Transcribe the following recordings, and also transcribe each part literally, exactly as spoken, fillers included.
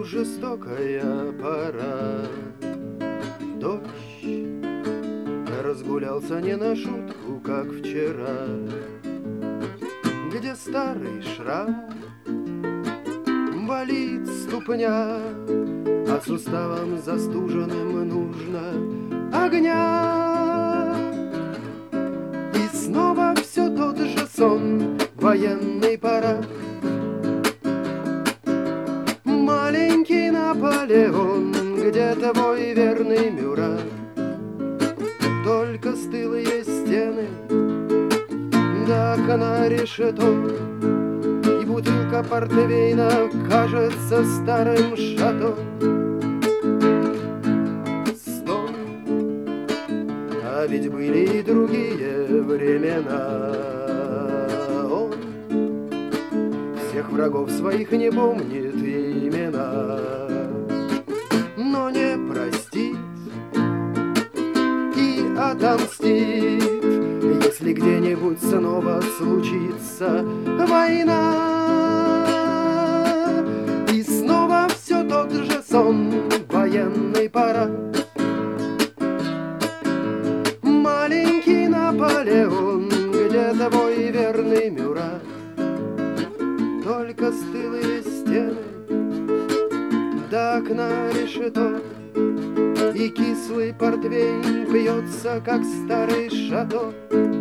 жестокая пора. Дождь разгулялся не на шутку, как вчера. Где старый шрам, болит ступня, а суставам застуженным нужно огня. И снова все тот же сон, военный парад. Маленький Наполеон, где твой верный Мюрат? Только стылые стены, да окна решето, и бутылка портвейна кажется старым шато. Стой, а ведь были и другие времена. Он всех врагов своих не помнит имена, но не простит и отомстит, если где-нибудь снова случится война. И снова все тот же сон, военный парад. Маленький Наполеон, где твой верный Мюрат? Только стылые стены, да окна решето, и кислый портвейн пьется, как старый шато.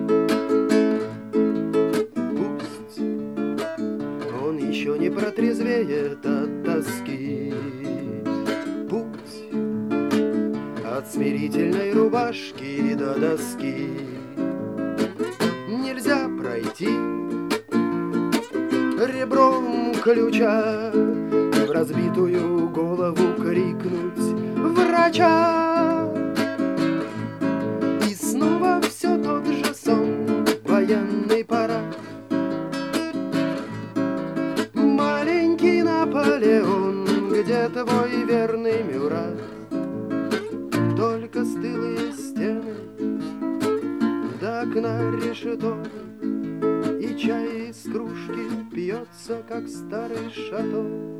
Пусть он еще не протрезвеет от тоски, путь от смирительной рубашки до доски нельзя пройти ребром ключа, в разбитую голову крикнуть врача. И снова все тот же сон, военный парад. Маленький Наполеон, где твой верный Мюрат? Только стылые стены, да окна решето, и чай из кружки пьется, как старый шато.